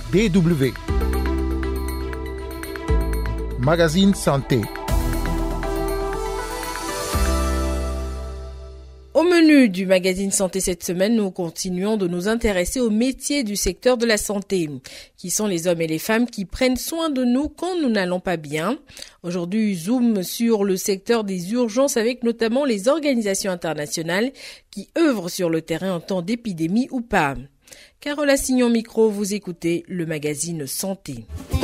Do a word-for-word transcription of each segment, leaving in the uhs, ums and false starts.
D W. Magazine Santé. Au menu du magazine Santé cette semaine, nous continuons de nous intéresser aux métiers du secteur de la santé, qui sont les hommes et les femmes qui prennent soin de nous quand nous n'allons pas bien. Aujourd'hui, zoom sur le secteur des urgences avec notamment les organisations internationales qui œuvrent sur le terrain en temps d'épidémie ou pas. Carole Assignon Micro, vous écoutez le magazine Santé.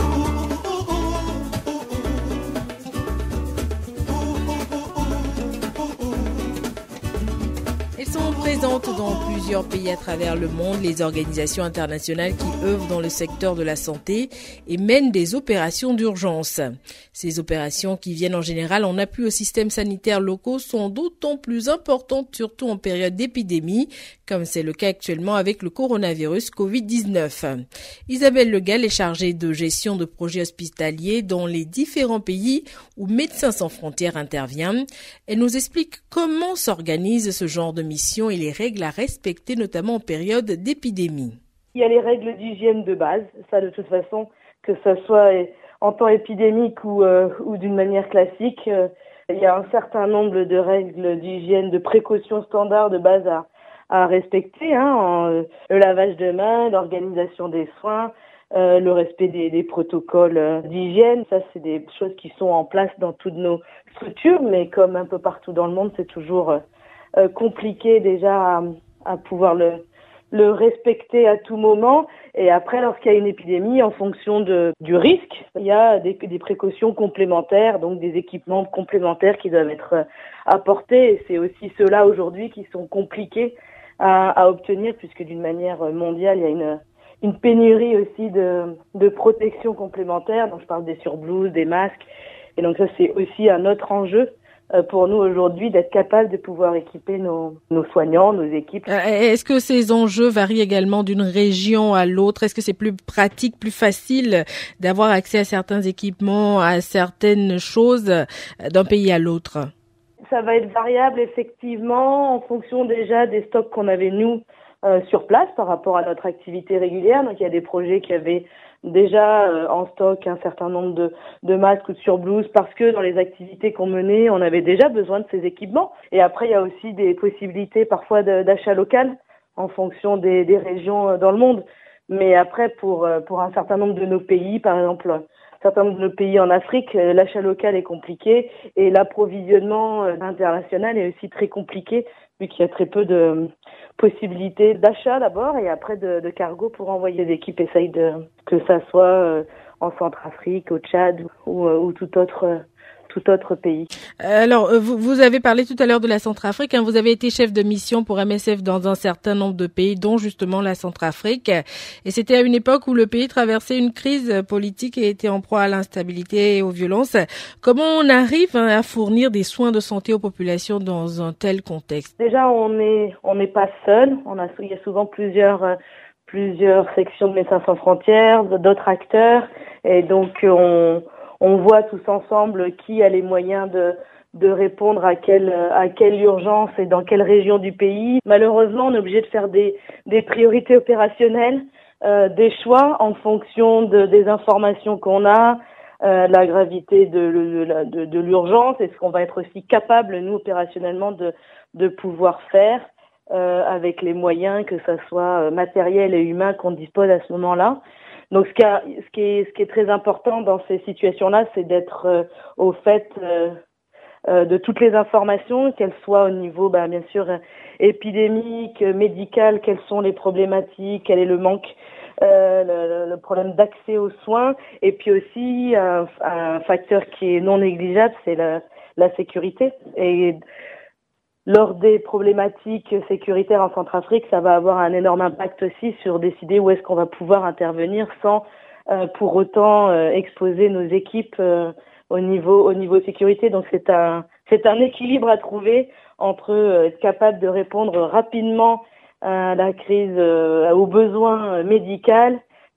Sont présentes dans plusieurs pays à travers le monde, les organisations internationales qui œuvrent dans le secteur de la santé et mènent des opérations d'urgence. Ces opérations qui viennent en général en appui aux systèmes sanitaires locaux sont d'autant plus importantes, surtout en période d'épidémie, comme c'est le cas actuellement avec le coronavirus covid dix-neuf. Isabelle Legal est chargée de gestion de projets hospitaliers dans les différents pays où Médecins sans frontières intervient. Elle nous explique comment s'organise ce genre de mission et les règles à respecter, notamment en période d'épidémie. Il y a les règles d'hygiène de base, ça de toute façon, que ce soit en temps épidémique ou, euh, ou d'une manière classique. Euh, il y a un certain nombre de règles d'hygiène, de précautions standards de base à, à respecter, hein, en, euh, le lavage de mains, l'organisation des soins, euh, le respect des, des protocoles euh, d'hygiène. Ça, c'est des choses qui sont en place dans toutes nos structures, mais comme un peu partout dans le monde, c'est toujours euh, Euh, compliqué déjà à, à pouvoir le, le respecter à tout moment. Et après, lorsqu'il y a une épidémie, en fonction de, du risque, il y a des, des précautions complémentaires, donc des équipements complémentaires qui doivent être apportés. Et c'est aussi ceux-là aujourd'hui qui sont compliqués à, à obtenir, puisque d'une manière mondiale, il y a une, une pénurie aussi de, de protection complémentaire. Donc je parle des surblouses, des masques. Et donc ça, c'est aussi un autre enjeu pour nous aujourd'hui d'être capable de pouvoir équiper nos, nos soignants, nos équipes. Est-ce que ces enjeux varient également d'une région à l'autre? Est-ce que c'est plus pratique, plus facile d'avoir accès à certains équipements, à certaines choses d'un pays à l'autre? Ça va être variable effectivement en fonction déjà des stocks qu'on avait nous euh, sur place par rapport à notre activité régulière. Donc il y a des projets qui avaient déjà euh, en stock un certain nombre de, de masques ou de surblouses parce que dans les activités qu'on menait, on avait déjà besoin de ces équipements. Et après, il y a aussi des possibilités parfois de, d'achat local en fonction des, des régions dans le monde. Mais après, pour, pour un certain nombre de nos pays, par exemple, un certain nombre de nos pays en Afrique, l'achat local est compliqué et l'approvisionnement international est aussi très compliqué vu qu'il y a très peu de possibilités d'achat d'abord et après de, de cargo pour envoyer des équipes essayent de que ça soit en Centrafrique, au Tchad ou, ou tout autre tout autre pays. Alors, vous, vous avez parlé tout à l'heure de la Centrafrique. Hein, vous avez été chef de mission pour M S F dans un certain nombre de pays, dont justement la Centrafrique. Et c'était à une époque où le pays traversait une crise politique et était en proie à l'instabilité et aux violences. Comment on arrive hein, à fournir des soins de santé aux populations dans un tel contexte? Déjà, on est on n'est pas seul. On a il y a souvent plusieurs euh, plusieurs sections de Médecins sans frontières, d'autres acteurs, et donc on On voit tous ensemble qui a les moyens de, de répondre à quelle, à quelle urgence et dans quelle région du pays. Malheureusement, on est obligé de faire des, des priorités opérationnelles, euh, des choix en fonction de, des informations qu'on a, euh, la gravité de, de, de, de l'urgence et ce qu'on va être aussi capable, nous, opérationnellement, de, de pouvoir faire euh, avec les moyens, que ce soit matériels et humains qu'on dispose à ce moment-là. Donc, ce qui, a, ce, qui est, ce qui est très important dans ces situations-là, c'est d'être euh, au fait euh, euh, de toutes les informations, qu'elles soient au niveau, bah, bien sûr, euh, épidémique, médical, quelles sont les problématiques, quel est le manque, euh, le, le problème d'accès aux soins, et puis aussi un, un facteur qui est non négligeable, c'est la, la sécurité. Et lors des problématiques sécuritaires en Centrafrique, ça va avoir un énorme impact aussi sur décider où est-ce qu'on va pouvoir intervenir sans euh, pour autant euh, exposer nos équipes euh, au niveau au niveau sécurité. Donc c'est un c'est un équilibre à trouver entre euh, être capable de répondre rapidement à la crise, euh, aux besoins médicaux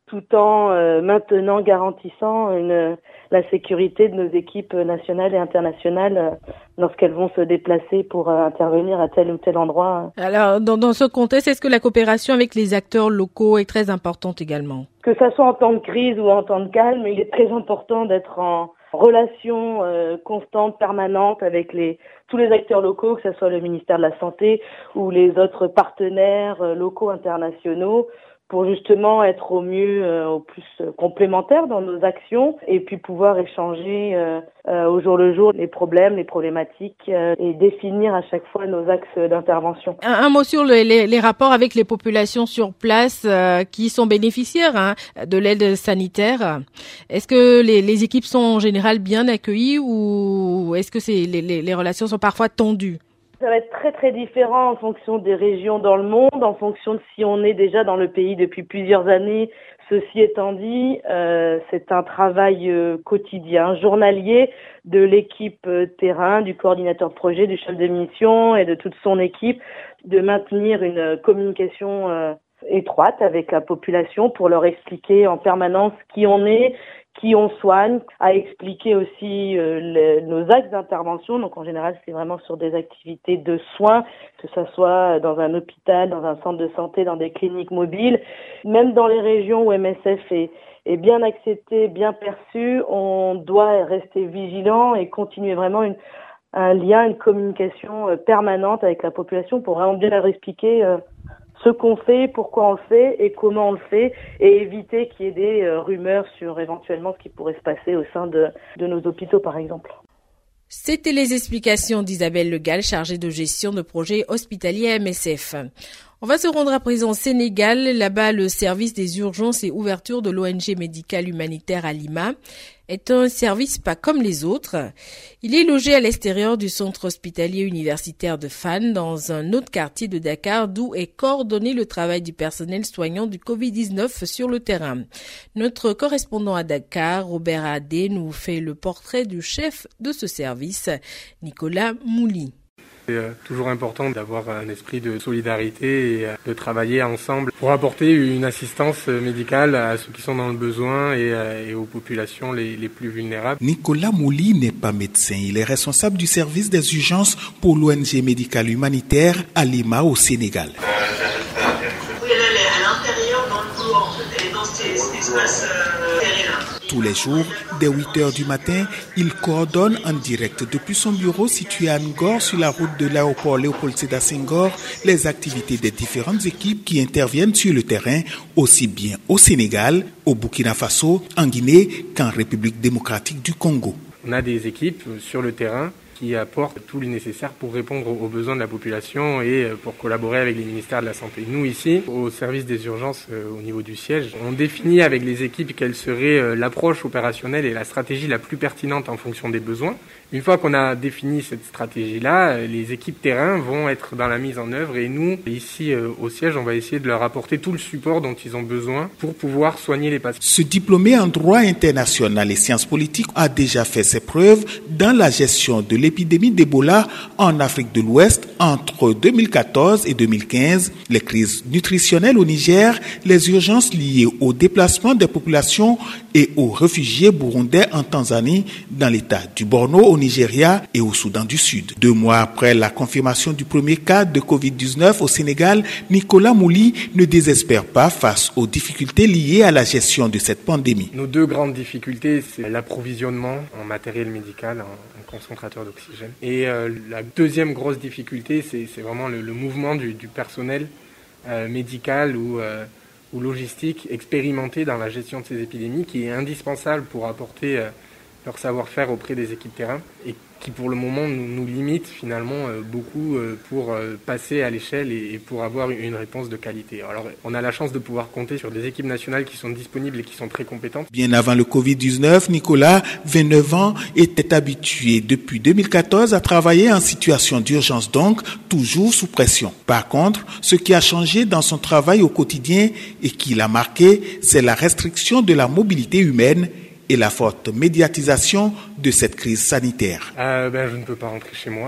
tout en euh, maintenant, garantissant une, la sécurité de nos équipes nationales et internationales euh, lorsqu'elles vont se déplacer pour euh, intervenir à tel ou tel endroit. Alors, dans, dans ce contexte, est-ce que la coopération avec les acteurs locaux est très importante également? Que ça soit en temps de crise ou en temps de calme, il est très important d'être en relation euh, constante, permanente avec les tous les acteurs locaux, que ce soit le ministère de la Santé ou les autres partenaires euh, locaux internationaux, pour justement être au mieux, euh, au plus euh, complémentaires dans nos actions et puis pouvoir échanger euh, euh, au jour le jour les problèmes, les problématiques euh, et définir à chaque fois nos axes d'intervention. Un, un mot sur le, les, les rapports avec les populations sur place euh, qui sont bénéficiaires hein, de l'aide sanitaire. Est-ce que les, les équipes sont en général bien accueillies ou est-ce que c'est, les, les, les relations sont parfois tendues? Ça va être très très différent en fonction des régions dans le monde, en fonction de si on est déjà dans le pays depuis plusieurs années. Ceci étant dit, euh, c'est un travail euh, quotidien, journalier de l'équipe euh, terrain, du coordinateur de projet, du chef de mission et de toute son équipe, de maintenir une communication euh, étroite avec la population pour leur expliquer en permanence qui on est, qui on soigne, à expliquer aussi euh, les, nos axes d'intervention. Donc en général, c'est vraiment sur des activités de soins, que ce soit dans un hôpital, dans un centre de santé, dans des cliniques mobiles. Même dans les régions où M S F est, est bien accepté, bien perçu, on doit rester vigilant et continuer vraiment une, un lien, une communication permanente avec la population pour vraiment bien leur expliquer euh, ce qu'on fait, pourquoi on le fait et comment on le fait, et éviter qu'il y ait des euh, rumeurs sur éventuellement ce qui pourrait se passer au sein de, de nos hôpitaux, par exemple. C'était les explications d'Isabelle Legal, chargée de gestion de projets hospitaliers à M S F. On va se rendre à présent au Sénégal. Là-bas, le service des urgences et ouverture de l'O N G médicale humanitaire à Lima est un service pas comme les autres. Il est logé à l'extérieur du centre hospitalier universitaire de Fann, dans un autre quartier de Dakar, d'où est coordonné le travail du personnel soignant du covid dix-neuf sur le terrain. Notre correspondant à Dakar, Robert Adé, nous fait le portrait du chef de ce service, Nicolas Mouli. C'est toujours important d'avoir un esprit de solidarité et de travailler ensemble pour apporter une assistance médicale à ceux qui sont dans le besoin et, et aux populations les, les plus vulnérables. Nicolas Mouli n'est pas médecin. Il est responsable du service des urgences pour l'O N G médicale humanitaire à Lima, au Sénégal. Oui, elle est à l'intérieur dans le couloir, elle est dans cet espace euh, terrain. Tous les jours, dès huit heures du matin, il coordonne en direct depuis son bureau situé à Ngor sur la route de l'aéroport Léopold Sédar Senghor les activités des différentes équipes qui interviennent sur le terrain, aussi bien au Sénégal, au Burkina Faso, en Guinée qu'en République démocratique du Congo. On a des équipes sur le terrain qui apportent tout le nécessaire pour répondre aux besoins de la population et pour collaborer avec les ministères de la Santé. Nous, ici, au service des urgences euh, au niveau du siège, on définit avec les équipes quelle serait euh, l'approche opérationnelle et la stratégie la plus pertinente en fonction des besoins. Une fois qu'on a défini cette stratégie-là, les équipes terrain vont être dans la mise en œuvre et nous, ici euh, au siège, on va essayer de leur apporter tout le support dont ils ont besoin pour pouvoir soigner les patients. Ce diplômé en droit international et sciences politiques a déjà fait ses preuves dans la gestion de l'épidémie d'Ebola en Afrique de l'Ouest entre deux mille quatorze et deux mille quinze, les crises nutritionnelles au Niger, les urgences liées au déplacement des populations et aux réfugiés burundais en Tanzanie, dans l'état du Borno au Nigeria et au Soudan du Sud. Deux mois après la confirmation du premier cas de covid dix-neuf au Sénégal, Nicolas Mouli ne désespère pas face aux difficultés liées à la gestion de cette pandémie. Nos deux grandes difficultés, c'est l'approvisionnement en matériel médical, en, en concentrateur d'oxygène. Et euh, la deuxième grosse difficulté, c'est, c'est vraiment le, le mouvement du, du personnel euh, médical ou, euh, ou logistique expérimenté dans la gestion de ces épidémies, qui est indispensable pour apporter euh, leur savoir-faire auprès des équipes terrain et qui pour le moment nous, nous limite finalement euh, beaucoup euh, pour euh, passer à l'échelle et, et pour avoir une réponse de qualité. Alors on a la chance de pouvoir compter sur des équipes nationales qui sont disponibles et qui sont très compétentes. Bien avant le covid dix-neuf, Nicolas, vingt-neuf ans, était habitué depuis deux mille quatorze à travailler en situation d'urgence, donc toujours sous pression. Par contre, ce qui a changé dans son travail au quotidien et qui l'a marqué, c'est la restriction de la mobilité humaine et la forte médiatisation de cette crise sanitaire. Euh, ben, je ne peux pas rentrer chez moi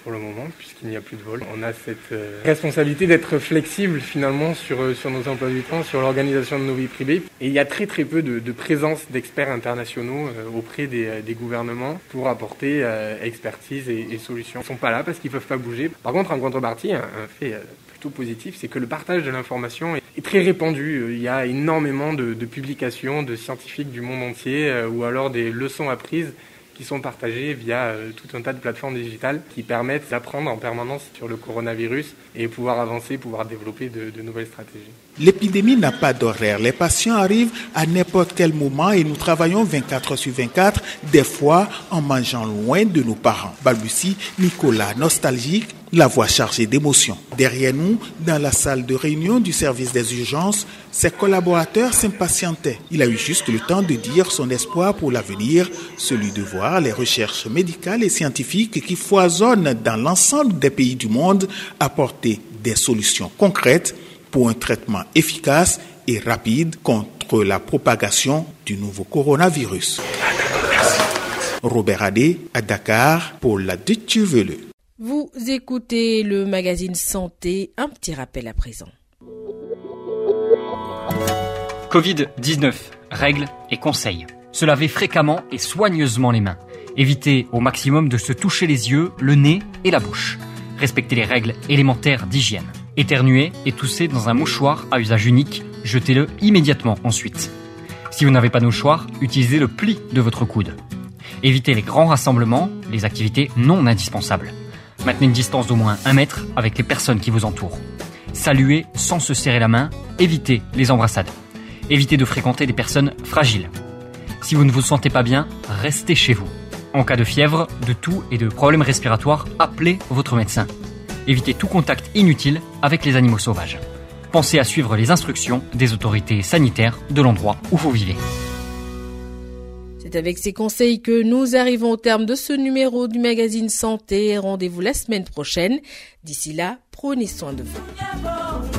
pour le moment, puisqu'il n'y a plus de vol. On a cette euh, responsabilité d'être flexible finalement sur, euh, sur nos emplois du temps, sur l'organisation de nos vies privées. Et il y a très très peu de, de présence d'experts internationaux euh, auprès des, euh, des gouvernements pour apporter euh, expertise et, et solutions. Ils ne sont pas là parce qu'ils ne peuvent pas bouger. Par contre, en contrepartie, un, un fait euh, plutôt positif, c'est que le partage de l'information est, est très répandu. Il y a énormément de, de publications de scientifiques du monde entier euh, ou alors des leçons apprises qui sont partagées via euh, tout un tas de plateformes digitales qui permettent d'apprendre en permanence sur le coronavirus et pouvoir avancer, pouvoir développer de, de nouvelles stratégies. L'épidémie n'a pas d'horaire. Les patients arrivent à n'importe quel moment et nous travaillons vingt-quatre heures sur vingt-quatre, des fois en mangeant loin de nos parents. Balbutie Nicolas, nostalgique, la voix chargée d'émotions. Derrière nous, dans la salle de réunion du service des urgences, ses collaborateurs s'impatientaient. Il a eu juste le temps de dire son espoir pour l'avenir, celui de voir les recherches médicales et scientifiques qui foisonnent dans l'ensemble des pays du monde apporter des solutions concrètes pour un traitement efficace et rapide contre la propagation du nouveau coronavirus. Robert Adé, à Dakar, pour la Deutsche Welle. Vous écoutez le magazine Santé, un petit rappel à présent. covid dix-neuf, règles et conseils. Se laver fréquemment et soigneusement les mains. Évitez au maximum de se toucher les yeux, le nez et la bouche. Respectez les règles élémentaires d'hygiène. Éternuez et toussez dans un mouchoir à usage unique, jetez-le immédiatement ensuite. Si vous n'avez pas de mouchoir, utilisez le pli de votre coude. Évitez les grands rassemblements, les activités non indispensables. Maintenez une distance d'au moins un mètre avec les personnes qui vous entourent. Saluez sans se serrer la main, évitez les embrassades. Évitez de fréquenter des personnes fragiles. Si vous ne vous sentez pas bien, restez chez vous. En cas de fièvre, de toux et de problèmes respiratoires, appelez votre médecin. Évitez tout contact inutile avec les animaux sauvages. Pensez à suivre les instructions des autorités sanitaires de l'endroit où vous vivez. C'est avec ces conseils que nous arrivons au terme de ce numéro du magazine Santé. Rendez-vous la semaine prochaine. D'ici là, prenez soin de vous.